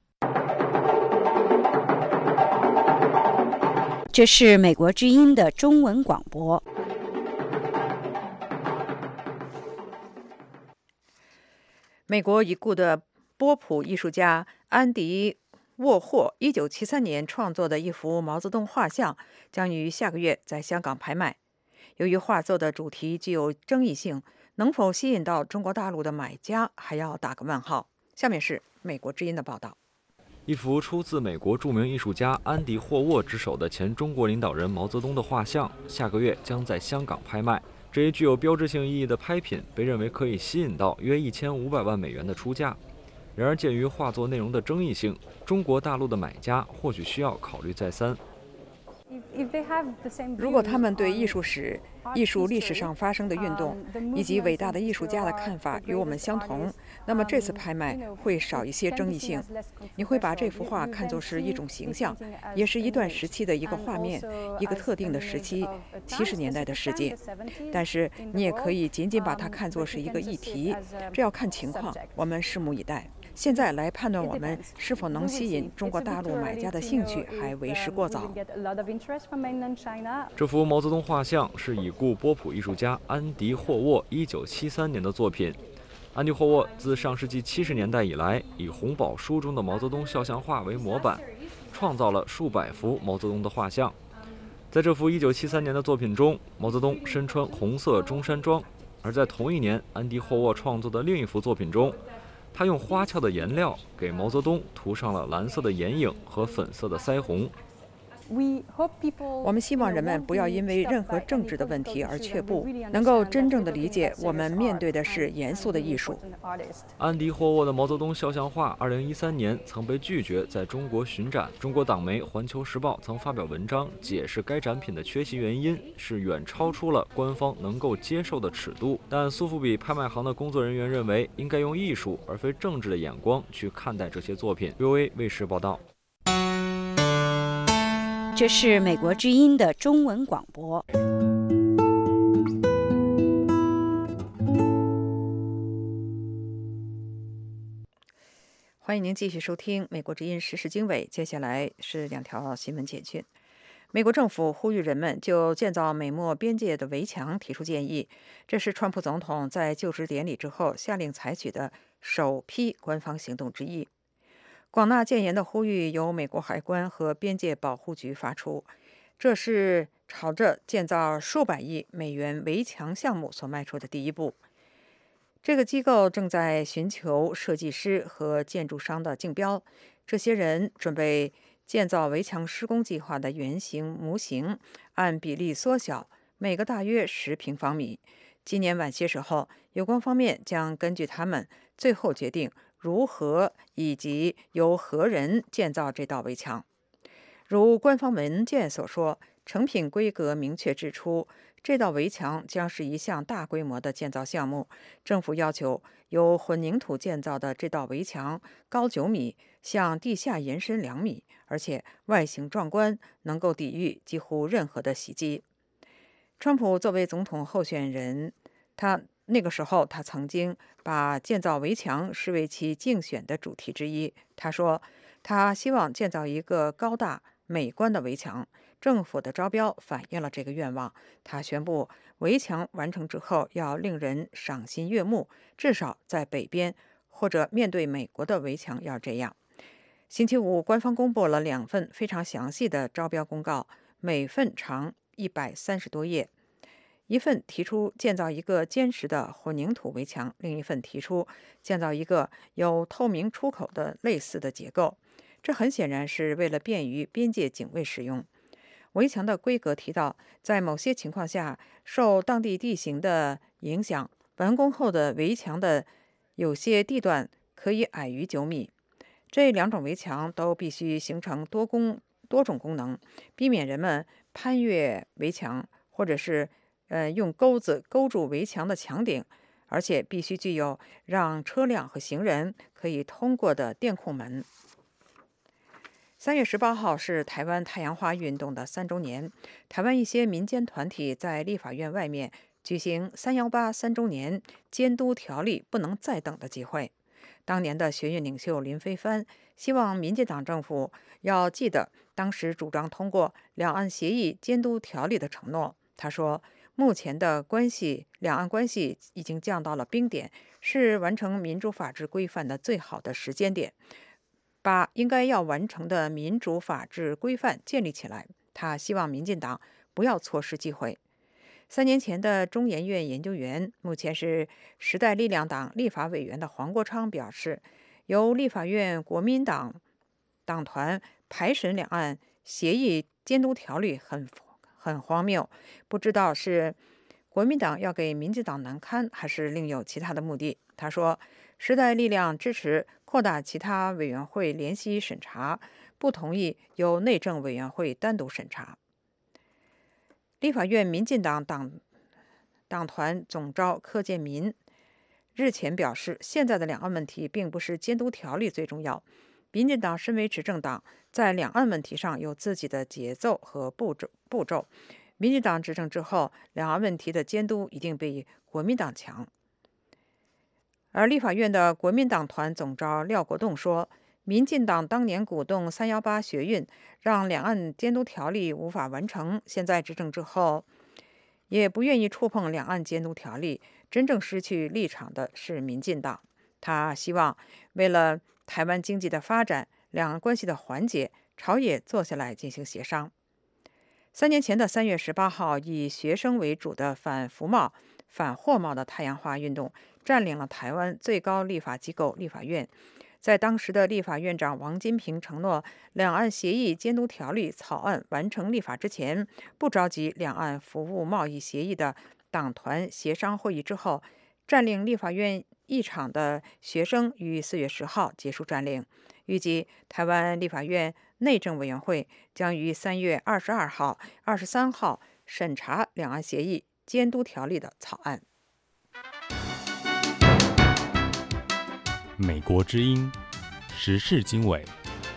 这是美国之音的中文广播。 美国已故的波普艺术家安迪沃霍一九七三年创作的一幅毛泽东画像将于下个月在香港拍卖。由于画作的主题具有争议性，能否吸引到中国大陆的买家还要打个问号。下面是美国之音的报道。 一幅出自美国著名艺术家安迪·霍沃之手的前中国领导人毛泽东的画像，下个月将在香港拍卖。这一具有标志性意义的拍品被认为可以吸引到约一千五百万美元的出价。然而，鉴于画作内容的争议性，中国大陆的买家或许需要考虑再三。 如果他们对艺术史、艺术历史上发生的运动以及伟大的艺术家的看法与我们相同，那么这次拍卖会少一些争议性。你会把这幅画看作是一种形象，也是一段时期的一个画面，一个特定的时期，七十年代的世界。但是你也可以仅仅把它看作是一个议题，这要看情况，我们拭目以待。现在来判断我们是否能吸引中国大陆买家的兴趣，还为时过早。 这幅毛泽东画像是已故波普艺术家安迪·霍沃一九七三年的作品。安迪·霍沃自上世纪七十年代以来，以红宝书中的毛泽东肖像画为模板，创造了数百幅毛泽东的画像。在这幅一九七三年的作品中，毛泽东身穿红色中山装；而在同一年，安迪·霍沃创作的另一幅作品中，他用花俏的颜料给毛泽东涂上了蓝色的眼影和粉色的腮红。 我们希望人们不要因为任何政治的问题而却步，能够真正的理解我们面对的是严肃的艺术。 安迪·霍沃的毛泽东肖像画二零一三年曾被拒绝在中国巡展。中国党媒《环球时报》曾发表文章解释该展品的缺席原因是远超出了官方能够接受的尺度。但苏富比拍卖行的工作人员认为，应该用艺术而非政治的眼光去看待这些作品。V O A 卫视报道。 这是美国之音的中文广播。 欢迎您继续收听美国之音时事经纬，接下来是两条新闻简讯。美国政府呼吁人们就建造美墨边界的围墙提出建议，这是川普总统在就职典礼之后下令采取的首批官方行动之一。广纳谏言的呼吁由美国海关和边界保护局发出，这是朝着建造数百亿美元围墙项目所迈出的第一步。这个机构正在寻求设计师和建筑商的竞标，这些人准备建造围墙施工计划的原型模型，按比例缩小，每个大约十平方米。今年晚些时候，有关方面将根据他们最后决定如何以及由何人建造这道围墙。如官方文件所说，成品规格明确指出，这道围墙将是一项大规模的建造项目。政府要求由混凝土建造的这道围墙高九米，向地下延伸两米，而且外形壮观，能够抵御几乎任何的袭击。川普作为总统候选人，他那个时候他曾经把建造围墙视为其竞选的主题之一。他说，他希望建造一个高大美观的围墙。政府的招标反映了这个愿望。他宣布，围墙完成之后要令人赏心悦目，至少在北边或者面对美国的围墙要这样。星期五，官方公布了两份非常详细的招标公告，每份长一百三十多页。一份提出建造一个坚实的混凝土围墙，另一份提出建造一个有透明出口的类似的结构。这很显然是为了便于边界警卫使用。围墙的规格提到，在某些情况下，受当地地形的影响，完工后的围墙的有些地段可以矮于九米。这两种围墙都必须形成多功多种功能，避免人们攀越围墙，或者是呃用钩子勾住围墙的墙顶，而且必须具有让车辆和行人可以通过的电控门。三月十八号是台湾太阳花运动的三周年，台湾一些民间团体在立法院外面举行三一八三周年监督条例不能再等的集会。当年的学运领袖林飞帆希望民进党政府要记得当时主张通过两岸协议监督条例的承诺。他说，目前的关系，两岸关系已经降到了冰点，是完成民主法治规范的最好的时间点，把应该要完成的民主法治规范建立起来。他希望民进党不要错失机会。三年前的中研院研究员，目前是时代力量党立法委员的黄国昌表示，由立法院国民党党团排审两岸协议监督条例很很荒谬，不知道是国民党要给民进党难堪，还是另有其他的目的。他说，时代力量支持扩大其他委员会联席审查，不同意由内政委员会单独审查。立法院民进党党党团总召柯建民日前表示，现在的两岸问题并不是监督条例最重要，民进党身为执政党，在两岸问题上有自己的节奏和步骤步骤。民进党执政之后，两岸问题的监督一定比国民党强。而立法院的国民党团总召廖国栋说，民进党当年鼓动三一八学运，让两岸监督条例无法完成，现在执政之后也不愿意触碰两岸监督条例，真正失去立场的是民进党。他希望为了台湾经济的发展、两岸关系的缓解，朝野坐下来进行协商。三年前的三月十八号，以学生为主的反服贸、反货贸的太阳花运动占领了台湾最高立法机构立法院。在当时的立法院长王金平承诺，两岸协议监督条例草案完成立法之前，不召集两岸服务贸易协议的党团协商会议之后，占领立法院议场的学生于四月十号结束占领。预计台湾立法院内政委员会将于三月二十二号、二十三号审查两岸协议监督条例的草案。 美国之音时事经纬。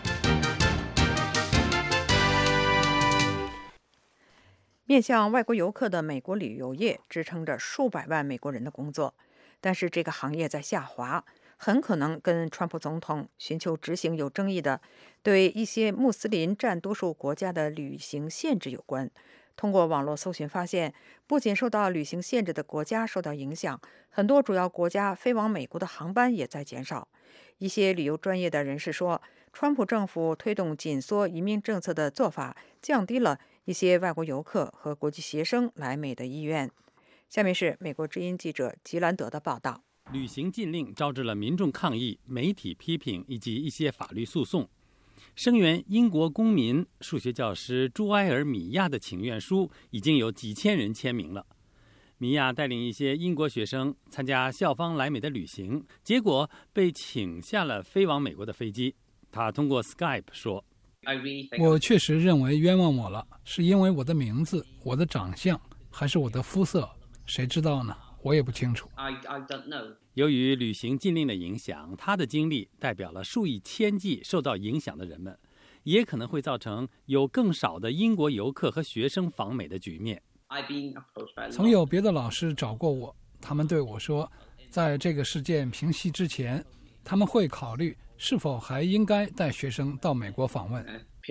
面向外国游客的美国旅游业支撑着数百万美国人的工作，但是这个行业在下滑，很可能跟川普总统寻求执行有争议的对一些穆斯林占多数国家的旅行限制有关。通过网络搜寻发现，不仅受到旅行限制的国家受到影响，很多主要国家飞往美国的航班也在减少。一些旅游专业的人士说，川普政府推动紧缩移民政策的做法，降低了一些外国游客和国际学生来美的意愿。下面是美国之音记者吉兰德的报道。 旅行禁令招致了民众抗议、媒体批评以及一些法律诉讼。声援英国公民数学教师朱埃尔·米亚的请愿书已经有几千人签名了。米亚带领一些英国学生参加校方来美的旅行，结果被请下了飞往美国的飞机。他通过 Skype 说：“ 我确实认为冤枉我了，是因为我的名字、我的长相，还是我的肤色？谁知道呢？我也不清楚。” I, I don't know. 由于旅行禁令的影响，他的经历代表了数以千计受到影响的人们，也可能会造成有更少的英国游客和学生访美的局面。 曾有别的老师找过我，他们对我说，在这个事件平息之前，他们会考虑是否还应该带学生到美国访问。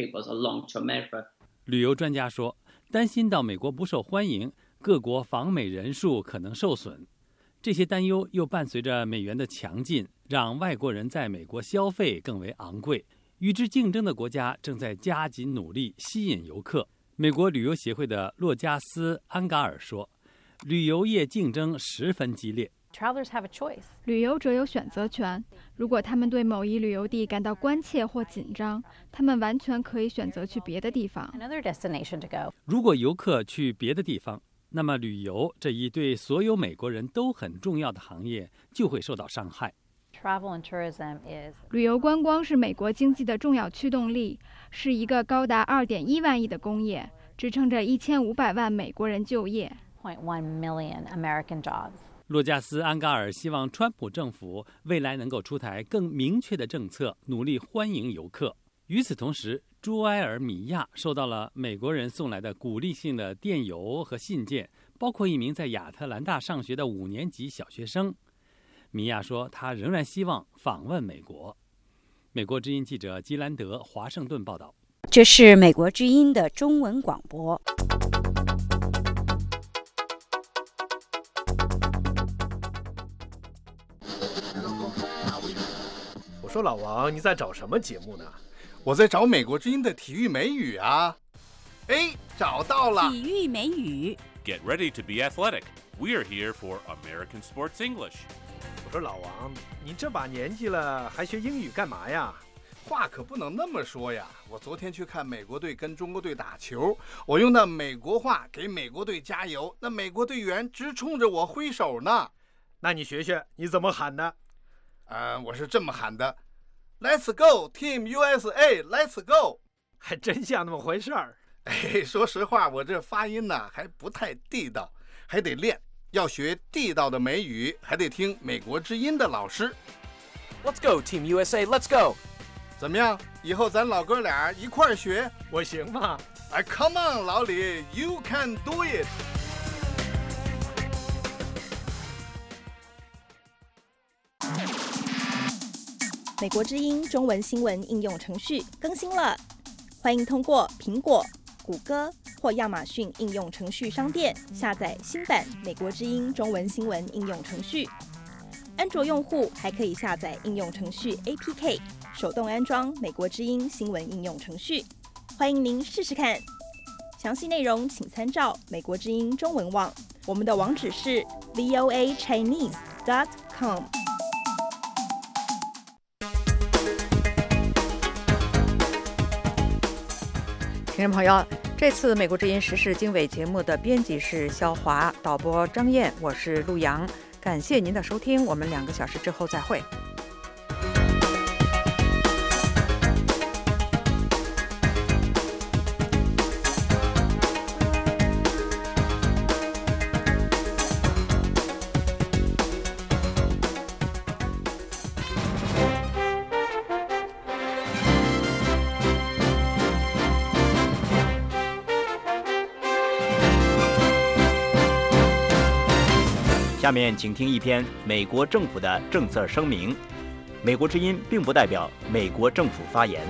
旅游专家说，担心到美国不受欢迎，各国访美人数可能受损。这些担忧又伴随着美元的强劲，让外国人在美国消费更为昂贵。与之竞争的国家正在加紧努力吸引游客。美国旅游协会的洛加斯·安嘎尔说，旅游业竞争十分激烈。 旅游者有选择权，如果他们对某一旅游地感到关切或紧张，他们完全可以选择去别的地方。 如果游客去别的地方，那么旅游这一对所有美国人都很重要的行业就会受到伤害。 旅游观光是美国经济的重要驱动力，是一个高达 二点一万亿的工业，支撑着一千五百万美国人就业。 洛加斯·安嘎尔希望川普政府未来能够出台更明确的政策，努力欢迎游客。与此同时，朱埃尔·米亚收到了美国人送来的鼓励性的电邮和信件，包括一名在亚特兰大上学的五年级小学生。米亚说，他仍然希望访问美国。美国之音记者基兰德华盛顿报道。 这是美国之音的中文广播。 我说老王，你在找什么节目呢？ 我在找美国之音的体育美语啊！哎，找到了！ 体育美语。 Get ready to be athletic. We are here for American Sports English. 我说老王，你这把年纪了，还学英语干嘛呀？ 话可不能那么说呀！我昨天去看美国队跟中国队打球，我用那美国话给美国队加油，那美国队员直冲着我挥手呢。 那你学学，你怎么喊的？ 呃，我是这么喊的 ：Let's go, Team U S A, Let's go！ 还真像那么回事儿。 哎，说实话，我这发音呢还不太地道，还得练。要学地道的美语，还得听美国之音的老师。 Let's go, Team U S A, Let's go！ 怎么样？以后咱老哥俩一块儿学， 我行吗？ 哎 ，Come on， 老李 ，You can do it！ 美国之音中文新闻应用程序更新了，欢迎通过苹果、谷歌或亚马逊应用程序商店下载新版美国之音中文新闻应用程序。安卓用户还可以下载应用程序 A P K， 手动安装美国之音新闻应用程序。欢迎您试试看。详细内容请参照美国之音中文网，我们的网址是 v o a chinese dot com。 听众朋友，这次美国之音时事经纬节目的编辑是肖华，导播张燕，我是陆阳。感谢您的收听，我们两个小时之后再会。 下面请听一篇美国政府的政策声明。美国之音并不代表美国政府发言。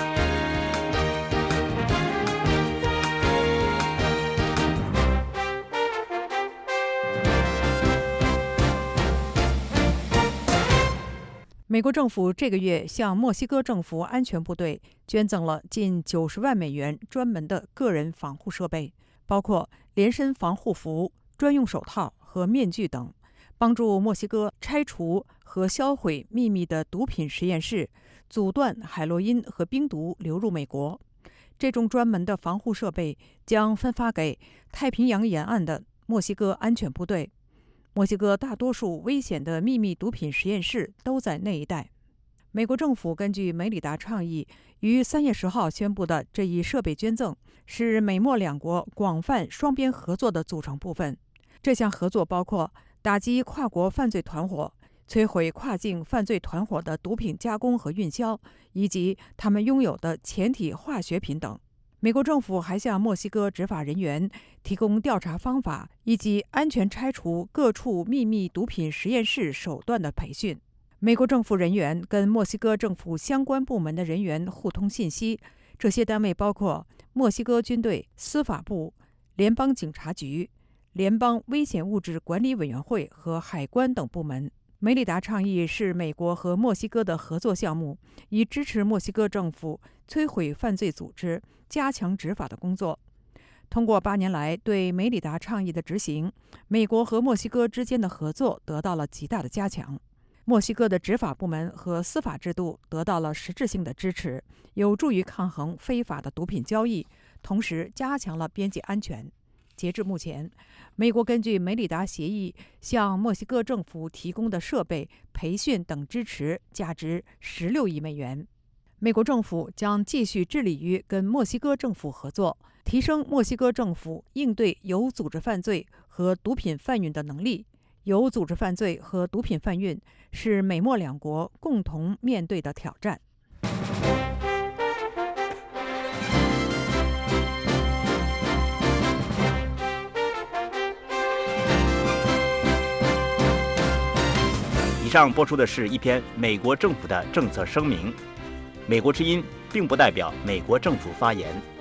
美国政府这个月向墨西哥政府安全部队捐赠了近九十万美元专门的个人防护设备，包括连身防护服、专用手套和面具等，帮助墨西哥拆除和销毁秘密的毒品实验室，阻断海洛因和冰毒流入美国。这种专门的防护设备将分发给太平洋沿岸的墨西哥安全部队。墨西哥大多数危险的秘密毒品实验室都在那一带。美国政府根据梅里达倡议于三月十号宣布的这一设备捐赠，是美墨两国广泛双边合作的组成部分。这项合作包括打击跨国犯罪团伙、摧毁跨境犯罪团伙的毒品加工和运销，以及他们拥有的前体化学品等。美国政府还向墨西哥执法人员提供调查方法以及安全拆除各处秘密毒品实验室手段的培训。美国政府人员跟墨西哥政府相关部门的人员互通信息，这些单位包括墨西哥军队、司法部、联邦警察局、联邦危险物质管理委员会和海关等部门。梅里达倡议是美国和墨西哥的合作项目，以支持墨西哥政府摧毁犯罪组织、加强执法的工作。通过八年来对梅里达倡议的执行，美国和墨西哥之间的合作得到了极大的加强。墨西哥的执法部门和司法制度得到了实质性的支持，有助于抗衡非法的毒品交易，同时加强了边界安全。截至目前，美国根据梅里达协议向墨西哥政府提供的设备、培训等支持价值十六亿美元。美国政府将继续致力于跟墨西哥政府合作，提升墨西哥政府应对有组织犯罪和毒品贩运的能力。有组织犯罪和毒品贩运是美墨两国共同面对的挑战。 以上播出的是一篇美国政府的政策声明。美国之音并不代表美国政府发言。